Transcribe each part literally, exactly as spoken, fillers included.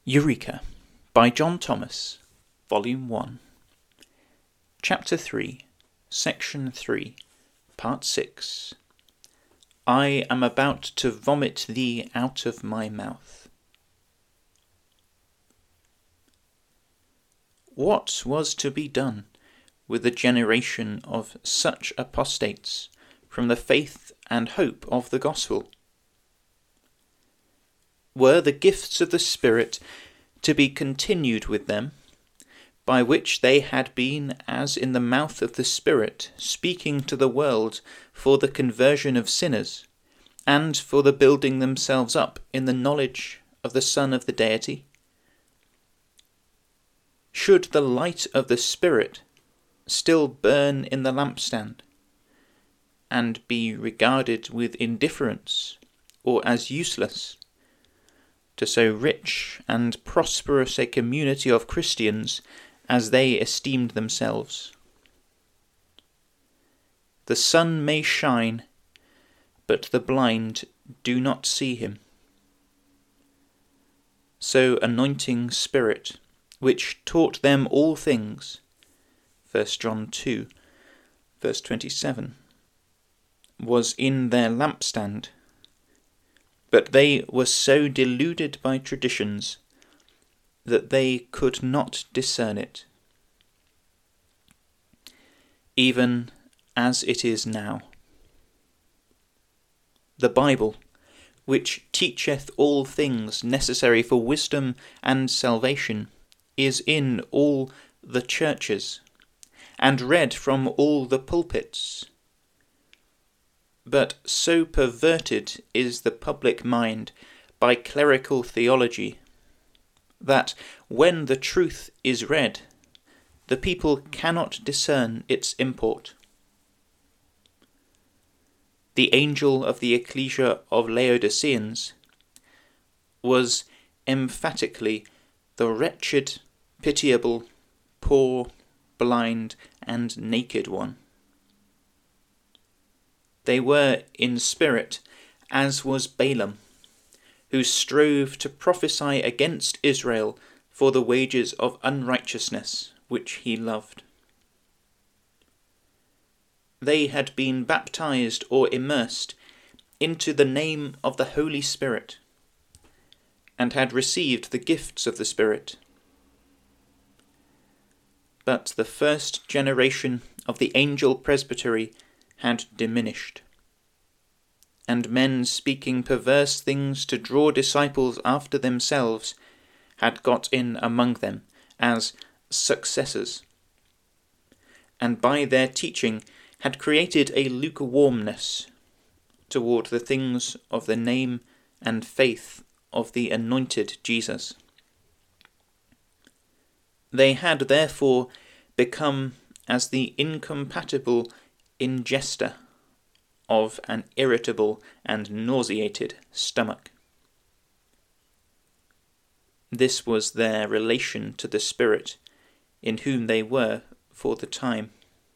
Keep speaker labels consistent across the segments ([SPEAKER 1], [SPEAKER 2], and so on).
[SPEAKER 1] Eureka by John Thomas, Volume one, Chapter three, Section three, Part six. I am about to vomit thee out of my mouth. What was to be done with a generation of such apostates from the faith and hope of the gospel? Were the gifts of the Spirit to be continued with them, by which they had been as in the mouth of the Spirit, speaking to the world for the conversion of sinners, and for the building themselves up in the knowledge of the Son of the Deity? Should the light of the Spirit still burn in the lampstand, and be regarded with indifference or as useless to so rich and prosperous a community of Christians as they esteemed themselves? The sun may shine, but the blind do not see him. So anointing Spirit, which taught them all things, First John two, verse twenty-seven, was in their lampstand, but they were so deluded by traditions that they could not discern it, even as it is now. The Bible, which teacheth all things necessary for wisdom and salvation, is in all the churches, and read from all the pulpits. But so perverted is the public mind by clerical theology, that when the truth is read, the people cannot discern its import. The angel of the ecclesia of Laodiceans was emphatically the wretched, pitiable, poor, blind, and naked one. They were in spirit, as was Balaam, who strove to prophesy against Israel for the wages of unrighteousness which he loved. They had been baptized or immersed into the name of the Holy Spirit, and had received the gifts of the Spirit. But the first generation of the angel presbytery had diminished, and men speaking perverse things to draw disciples after themselves had got in among them as successors, and by their teaching had created a lukewarmness toward the things of the name and faith of the anointed Jesus. They had therefore become as the incompatible ingesta of an irritable and nauseated stomach. This was their relation to the Spirit, in whom they were for the time.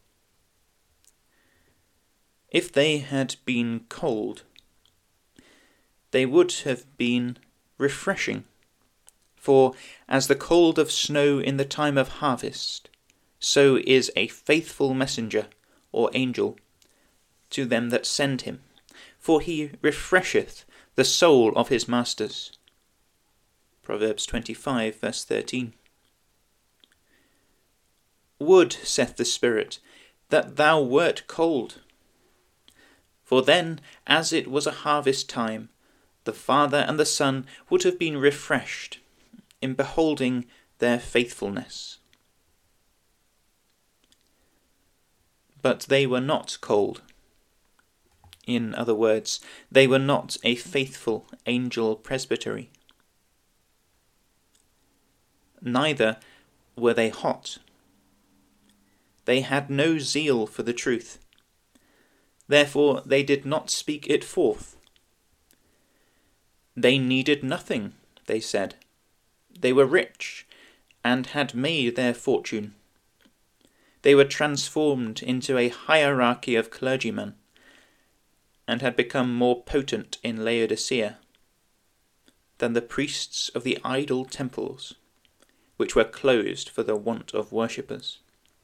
[SPEAKER 1] If they had been cold, they would have been refreshing, for as the cold of snow in the time of harvest, so is a faithful messenger or angel to them that send him, for he refresheth the soul of his masters. Proverbs twenty-five, verse thirteen. Would, saith the Spirit, that thou wert cold, for then, as it was a harvest time, the Father and the Son would have been refreshed in beholding their faithfulness. But they were not cold. In other words, they were not a faithful angel presbytery. Neither were they hot. They had no zeal for the truth. Therefore they did not speak it forth. They needed nothing, they said. They were rich, and had made their fortune. They were transformed into a hierarchy of clergymen, and had become more potent in Laodicea. than the priests of the idol temples, which were closed for the want of worshippers.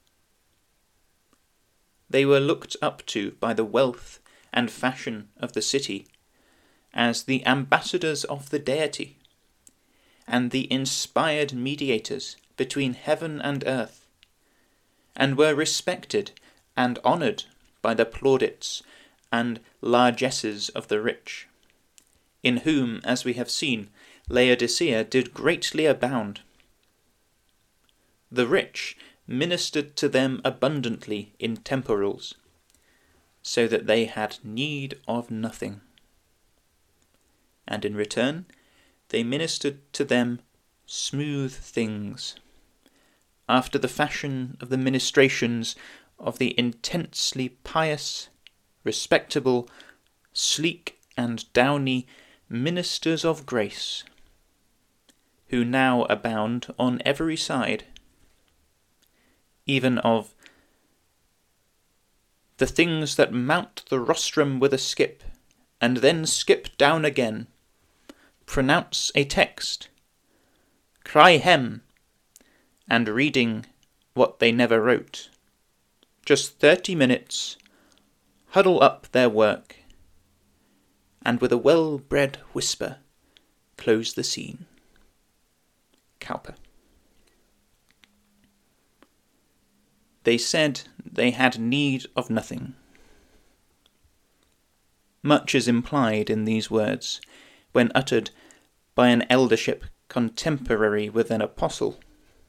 [SPEAKER 1] They were looked up to by the wealth and fashion of the city as the ambassadors of the deity, and the inspired mediators between heaven and earth, and were respected and honoured by the plaudits and largesses of the rich, in whom, as we have seen, Laodicea did greatly abound. The rich ministered to them abundantly in temporals, so that they had need of nothing. And in return they ministered to them smooth things, after the fashion of the ministrations of the intensely pious, respectable, sleek and downy ministers of grace, who now abound on every side, even of the things that mount the rostrum with a skip, and then skip down again, pronounce a text, cry hem, and reading what they never wrote, just thirty minutes, huddle up their work, and with a well-bred whisper close the scene. Cowper. They said they had need of nothing. Much is implied in these words when uttered by an eldership contemporary with an apostle.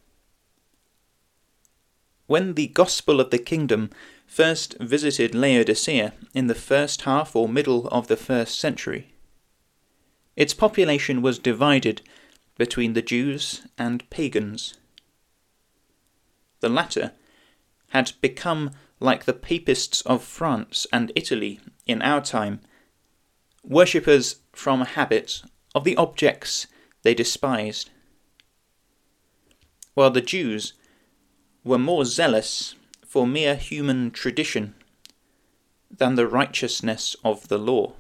[SPEAKER 1] When the gospel of the kingdom first visited Laodicea in the first half or middle of the first century, its population was divided between the Jews and pagans. The latter had become like the papists of France and Italy in our time, worshippers from habit of the objects they despised, while the Jews were more zealous for mere human tradition than the righteousness of the law.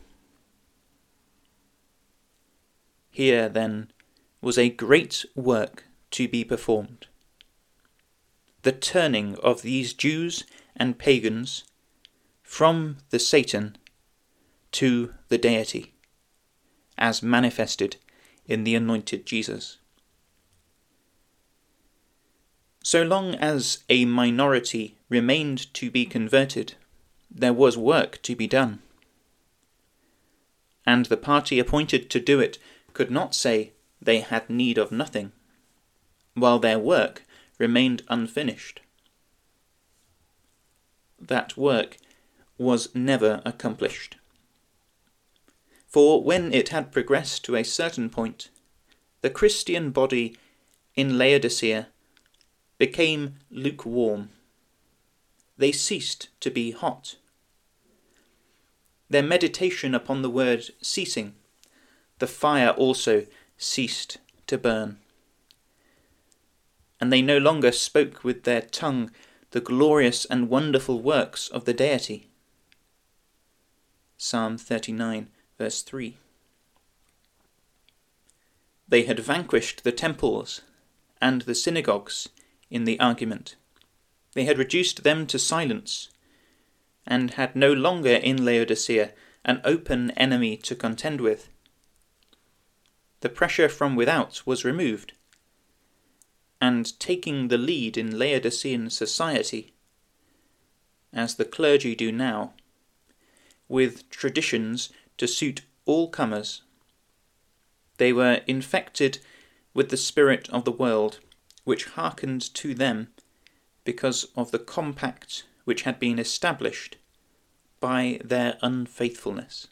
[SPEAKER 1] Here, then, was a great work to be performed. The turning of these Jews and pagans from the Satan to the deity, as manifested in the anointed Jesus. So long as a minority remained to be converted, there was work to be done, and the party appointed to do it could not say they had need of nothing, while their work remained unfinished. That work was never accomplished. For when it had progressed to a certain point, the Christian body in Laodicea became lukewarm. They ceased to be hot. Their meditation upon the word ceasing, the fire also ceased to burn. And they no longer spoke with their tongue the glorious and wonderful works of the deity. Psalm thirty-nine, verse three. They had vanquished the temples and the synagogues in the argument. They had reduced them to silence, and had no longer in Laodicea an open enemy to contend with. The pressure from without was removed, and taking the lead in Laodicean society, as the clergy do now, with traditions to suit all comers, they were infected with the spirit of the world, which hearkened to them because of the compact which had been established by their unfaithfulness.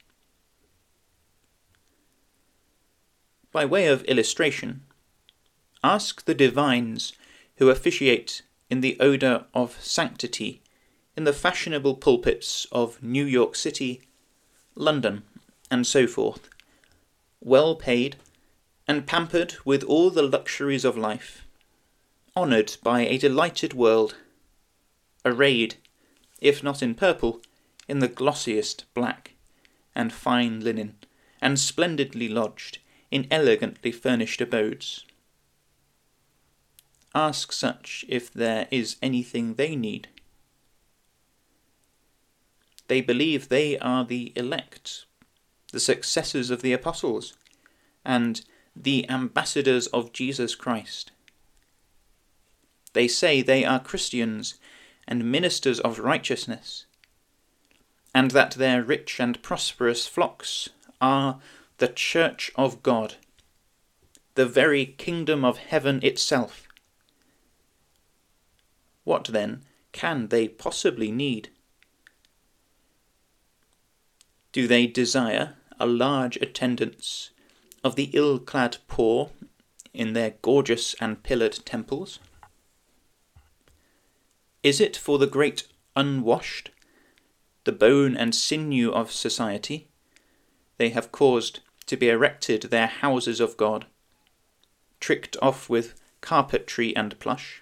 [SPEAKER 1] By way of illustration, ask the divines who officiate in the odour of sanctity in the fashionable pulpits of New York City, London, and so forth, well paid and pampered with all the luxuries of life, honoured by a delighted world, arrayed, if not in purple, in the glossiest black, and fine linen, and splendidly lodged in elegantly furnished abodes. Ask such if there is anything they need. They believe they are the elect, the successors of the apostles, and the ambassadors of Jesus Christ. They say they are Christians and ministers of righteousness, and that their rich and prosperous flocks are the church of God, the very kingdom of heaven itself. What then can they possibly need? Do they desire a large attendance of the ill-clad poor in their gorgeous and pillared temples? Is it for the great unwashed, the bone and sinew of society, they have caused to be erected their houses of God, tricked off with carpetry and plush?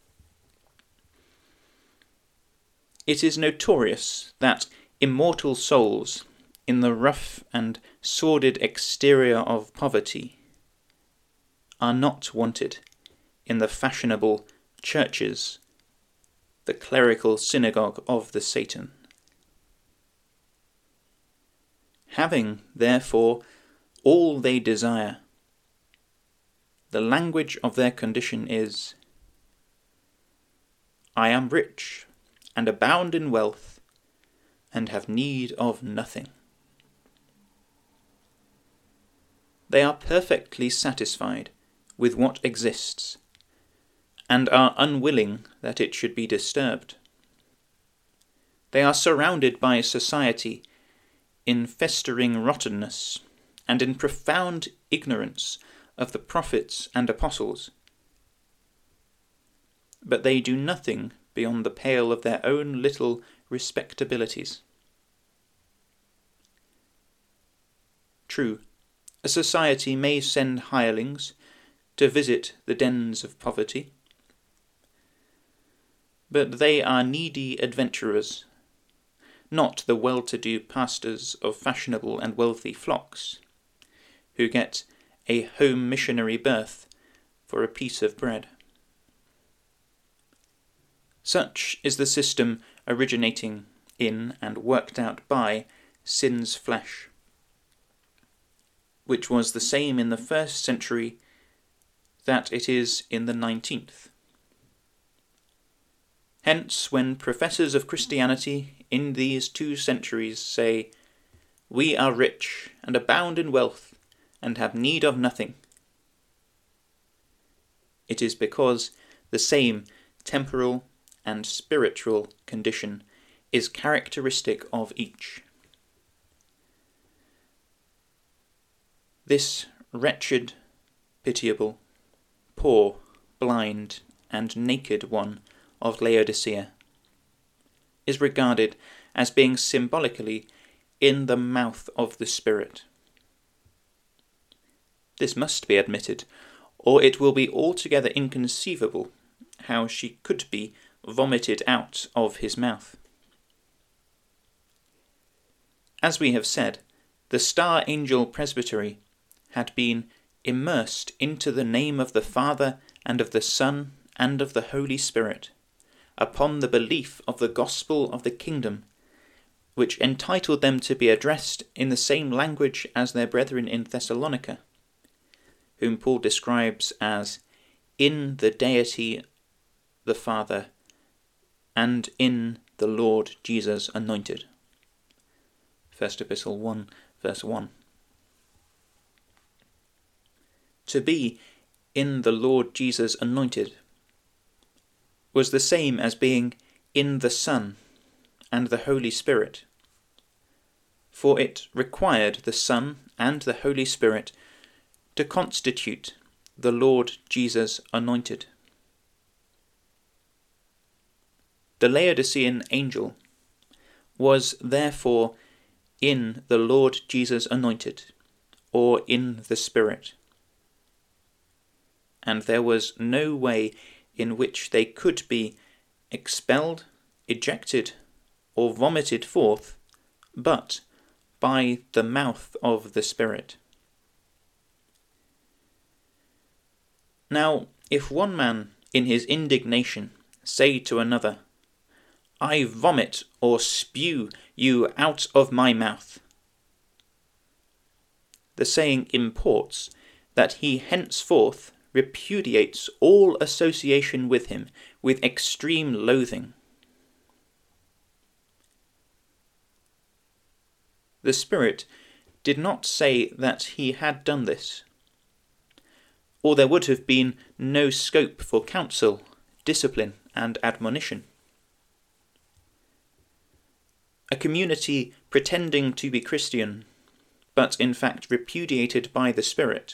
[SPEAKER 1] It is notorious that immortal souls, in the rough and sordid exterior of poverty, are not wanted in the fashionable churches, the clerical synagogue of the Satan. Having, therefore, all they desire, the language of their condition is, I am rich and abound in wealth, and have need of nothing. They are perfectly satisfied with what exists, and are unwilling that it should be disturbed. They are surrounded by society in festering rottenness, and in profound ignorance of the prophets and apostles. But they do nothing beyond the pale of their own little respectabilities. True, a society may send hirelings to visit the dens of poverty, but they are needy adventurers, not the well-to-do pastors of fashionable and wealthy flocks, who get a home missionary berth for a piece of bread. Such is the system originating in and worked out by sin's flesh, which was the same in the first century that it is in the nineteenth. Hence, when professors of Christianity in these two centuries say, "We are rich and abound in wealth and have need of nothing," it is because the same temporal and spiritual condition is characteristic of each. This wretched, pitiable, poor, blind, and naked one of Laodicea is regarded as being symbolically in the mouth of the Spirit. This must be admitted, or it will be altogether inconceivable how she could be vomited out of his mouth. As we have said, the Star Angel Presbytery had been immersed into the name of the Father and of the Son and of the Holy Spirit, upon the belief of the gospel of the kingdom, which entitled them to be addressed in the same language as their brethren in Thessalonica, whom Paul describes as in the deity the Father and in the Lord Jesus anointed. First Epistle one, verse one. To be in the Lord Jesus anointed was the same as being in the Son and the Holy Spirit, for it required the Son and the Holy Spirit to constitute the Lord Jesus anointed. The Laodicean angel was therefore in the Lord Jesus anointed, or in the Spirit, and there was no way in which they could be expelled, ejected, or vomited forth, but by the mouth of the Spirit. Now, if one man in his indignation say to another, I vomit or spew you out of my mouth, the saying imports that he henceforth repudiates all association with him with extreme loathing. The Spirit did not say that he had done this, or there would have been no scope for counsel, discipline, and admonition. A community pretending to be Christian, but in fact repudiated by the Spirit,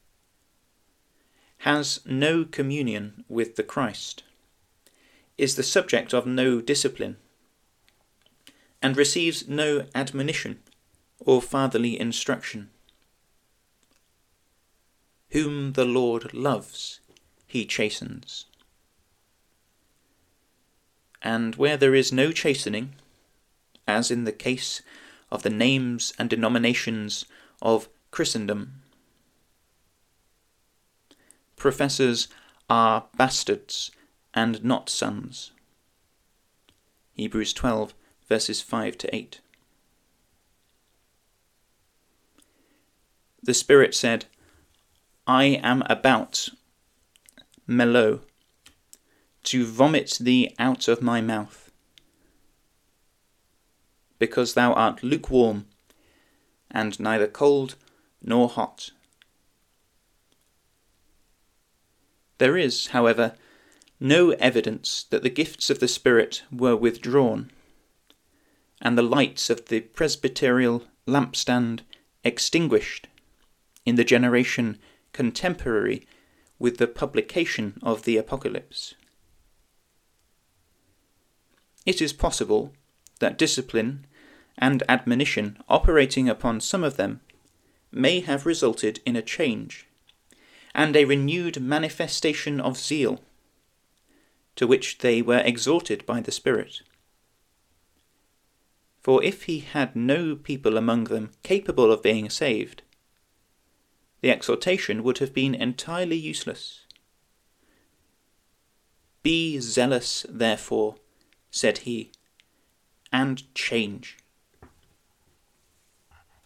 [SPEAKER 1] has no communion with the Christ, is the subject of no discipline, and receives no admonition or fatherly instruction. Whom the Lord loves, he chastens. And where there is no chastening, as in the case of the names and denominations of Christendom, professors are bastards and not sons. Hebrews twelve, verses five to eight. The Spirit said, I am about, melo, to vomit thee out of my mouth, because thou art lukewarm, and neither cold nor hot. There is, however, no evidence that the gifts of the Spirit were withdrawn, and the lights of the presbyterial lampstand extinguished in the generation contemporary with the publication of the Apocalypse. It is possible that discipline and admonition operating upon some of them may have resulted in a change and a renewed manifestation of zeal, to which they were exhorted by the Spirit. For if he had no people among them capable of being saved, the exhortation would have been entirely useless. Be zealous, therefore, said he, and change.